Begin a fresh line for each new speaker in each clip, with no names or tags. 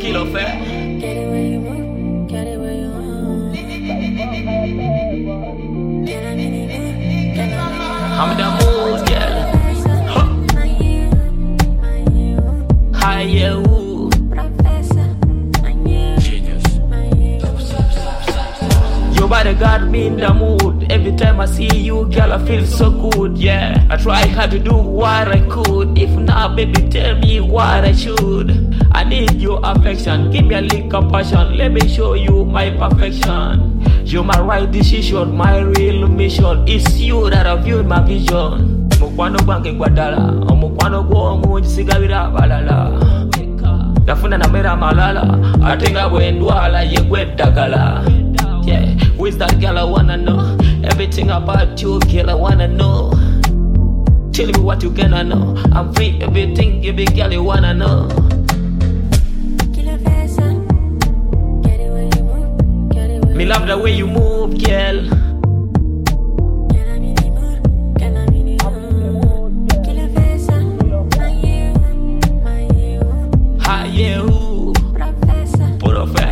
Kilo Fair.
Get it where you want, get it where you want.
I'm in the mood, girl. Hi, you. Your body got me in the mood. Every time I see you, girl, I feel so good, yeah. I try hard to do what I could. If not, baby, tell me what I should. I need your affection, give me a little passion. Let me show you my perfection. You're my right decision, my real mission. It's you that have viewed my vision. Mukwano gwange gwadala, omukwano gwomungi sigabira balala. Nafuna namera malala, atenga bwendwala ye gweddagala. Yeah, who's that girl I wanna know? Everything about you, girl I wanna know. Tell me what you gonna know. I'm free, everything, every girl you wanna know. Me love the way you move, girl. Hi, you. Professor.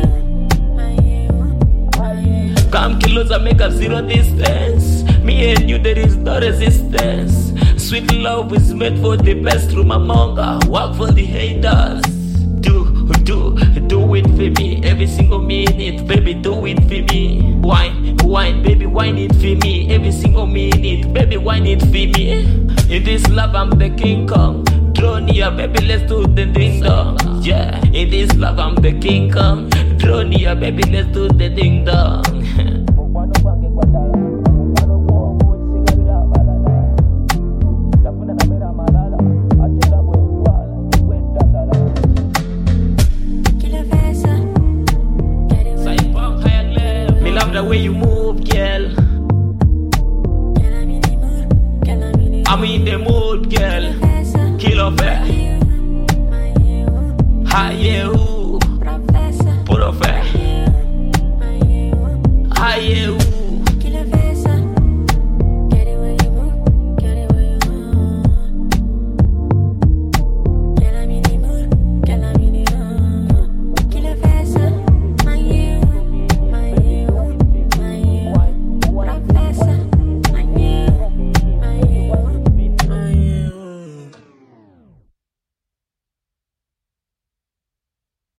Come kilos and make up zero distance. Me and you, there is no resistance. Sweet love is made for the best through my manga. Work for the haters. Do it for me. Every single minute, baby, do it for me. Wine, baby, wine it for me. Every single minute, baby, wine it for me. In this love, I'm the King Kong. Draw near, baby, let's do the ding dong. Yeah, in this love, I'm the King Kong. Draw near, baby, let's do the ding dong. The way you move, girl. I'm in the mood, girl. Kilo Fair. Hi, you. Professor. Hi, you.